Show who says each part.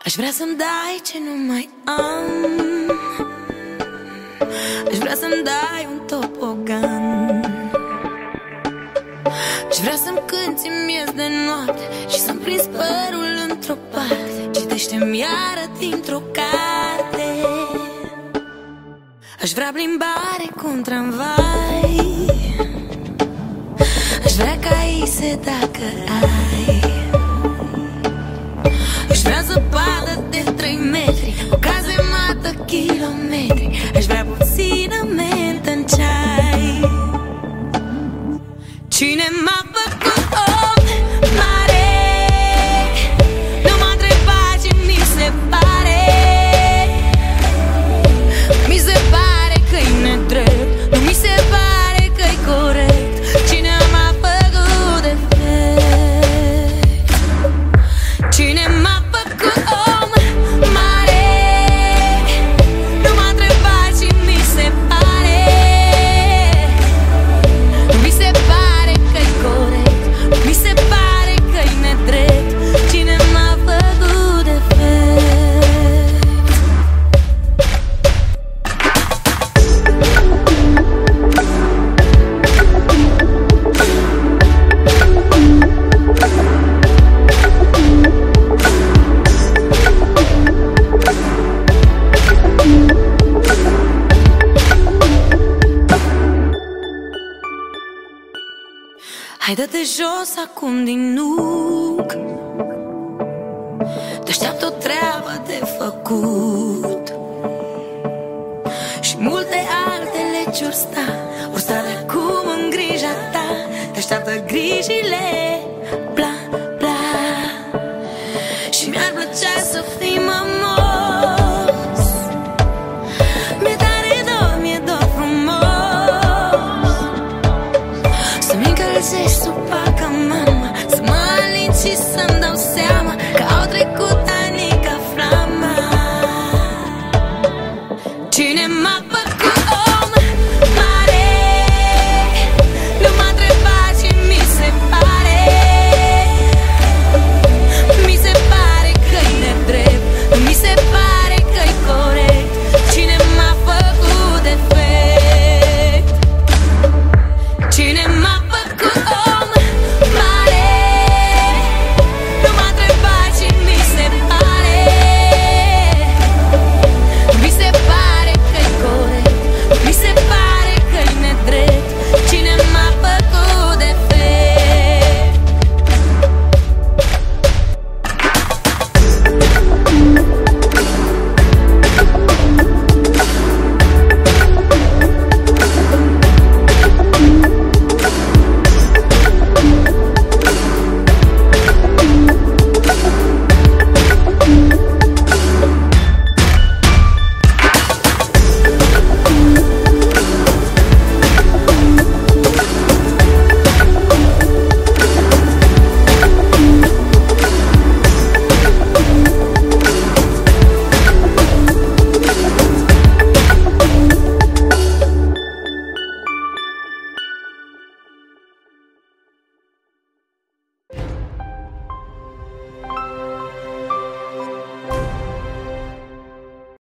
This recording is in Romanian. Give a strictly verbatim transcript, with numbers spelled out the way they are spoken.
Speaker 1: Aș vrea să-mi dai ce nu mai am. Aș vrea să-mi dai un topogan. Aș vrea să-mi cânti miez de noapte și să-mi prins părul într-o parte. Citește-mi iară dintr-o carte. Aș vrea plimbare cu un tramvai. Aș vrea caise dacă ai. Aș vrea zăpadă de trei metri, o cazemată kilometri. Aș vrea puțină mentă în ceai. Cine m-a făcut om mare? Nu m-a întrebat ce mi se pare. Mi se pare că-i nedrept, nu mi se pare că-i corect. Cine m-a făcut defect? Cine m-a făcut om mare? Nu m-a întrebat ce mi se pare. Nu mi se pare că-i corect, nu mi se pare că-i nedrept. Cine m-a făcut defect? Hai, dă-te jos acum din nuc. Te-așteaptă o treabă de făcut și multe alte legi or sta, or sta de acum în grija ta. Te-așteaptă grijile, bla, bla. Și mi-ar plăcea să fii mămos. Mi-e tare dor, mi-e dor frumos. Să-mi încălzești supa ca mama, să mă alin și să-mi dau seama că au trecut ani ca flama. Cine m-a